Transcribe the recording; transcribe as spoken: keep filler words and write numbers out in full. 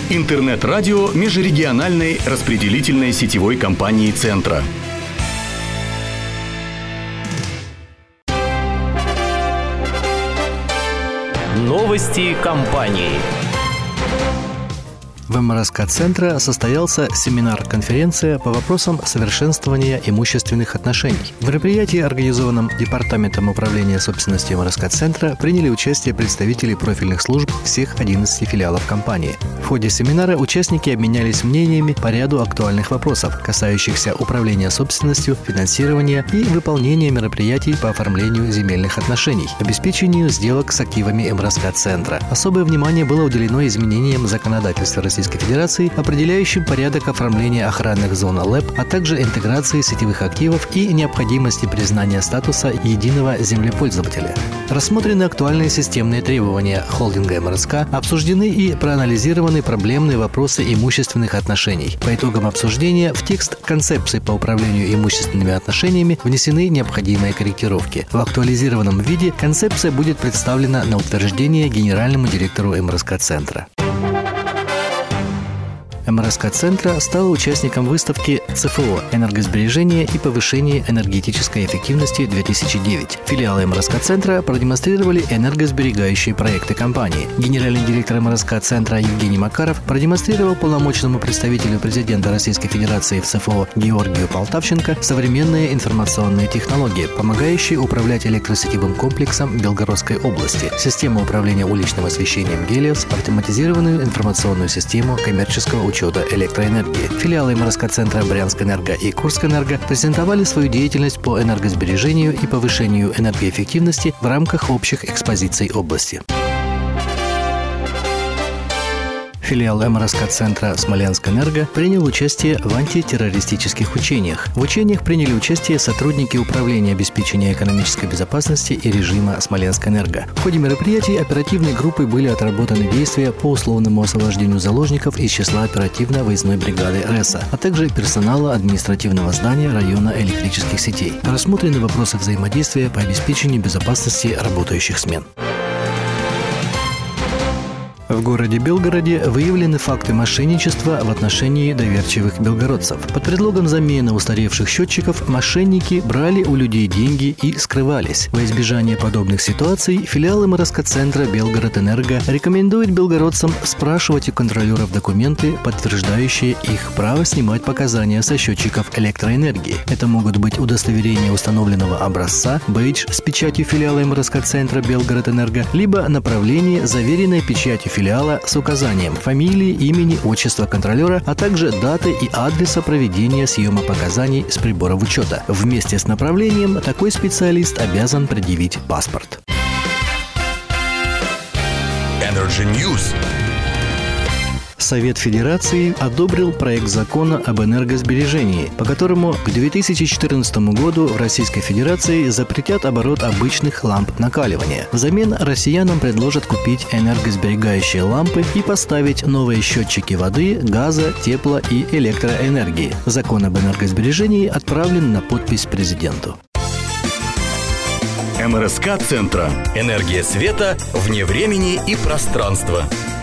Интернет-радио межрегиональной распределительной сетевой компании «Центра». Новости компании. В эм эр эс ка-центра состоялся семинар-конференция по вопросам совершенствования имущественных отношений. В мероприятии, организованном Департаментом управления собственностью эм эр эс ка-центра, приняли участие представители профильных служб всех одиннадцати филиалов компании. В ходе семинара участники обменялись мнениями по ряду актуальных вопросов, касающихся управления собственностью, финансирования и выполнения мероприятий по оформлению земельных отношений, обеспечению сделок с активами эм эр эс ка-центра. Особое внимание было уделено изменениям законодательства России Российской Федерации, определяющим порядок оформления охранных зон эл и пи, а также интеграции сетевых активов и необходимости признания статуса единого землепользователя. Рассмотрены актуальные системные требования холдинга эм эр эс ка, обсуждены и проанализированы проблемные вопросы имущественных отношений. По итогам обсуждения в текст концепции по управлению имущественными отношениями внесены необходимые корректировки. В актуализированном виде концепция будет представлена на утверждение генеральному директору эм эр эс ка-центра. эм эр эс ка-центра стала участником выставки цэ эф о «Энергосбережение и повышение энергетической эффективности-две тысячи девять». Филиалы эм эр эс ка-центра продемонстрировали энергосберегающие проекты компании. Генеральный директор эм эр эс ка-центра Евгений Макаров продемонстрировал полномочному представителю президента Российской Федерации в цэ эф о Георгию Полтавченко современные информационные технологии, помогающие управлять электросетевым комплексом Белгородской области, систему управления уличным освещением «Гелиос», автоматизированную информационную систему коммерческого учета учета электроэнергии. Филиалы эм эр эс ка-центра Брянскэнерго и Курскэнерго презентовали свою деятельность по энергосбережению и повышению энергоэффективности в рамках общих экспозиций области. Филиал эм эр эс ка-центра Смоленскэнерго принял участие в антитеррористических учениях. В учениях приняли участие сотрудники Управления обеспечения экономической безопасности и режима Смоленскэнерго. В ходе мероприятий оперативной группой были отработаны действия по условному освобождению заложников из числа оперативно-выездной бригады эр эс а, а также персонала административного здания района электрических сетей. Рассмотрены вопросы взаимодействия по обеспечению безопасности работающих смен. В городе Белгороде выявлены факты мошенничества в отношении доверчивых белгородцев. Под предлогом замены устаревших счетчиков мошенники брали у людей деньги и скрывались. Во избежание подобных ситуаций филиал эм эр эс ка-центра Белгород-Энерго рекомендует белгородцам спрашивать у контролеров документы, подтверждающие их право снимать показания со счетчиков электроэнергии. Это могут быть удостоверение установленного образца, бейдж с печатью филиала эм эр эс ка-центра Белгород-Энерго, либо направление, заверенное печатью филиала с указанием фамилии, имени, отчества контролера, а также даты и адреса проведения съема показаний с приборов учета. Вместе с направлением такой специалист обязан предъявить паспорт. Energy News. Совет Федерации одобрил проект закона об энергосбережении, по которому к две тысячи четырнадцатому году в Российской Федерации запретят оборот обычных ламп накаливания. Взамен россиянам предложат купить энергосберегающие лампы и поставить новые счетчики воды, газа, тепла и электроэнергии. Закон об энергосбережении отправлен на подпись президенту. эм эр эс ка-центра. Энергия света вне времени и пространства.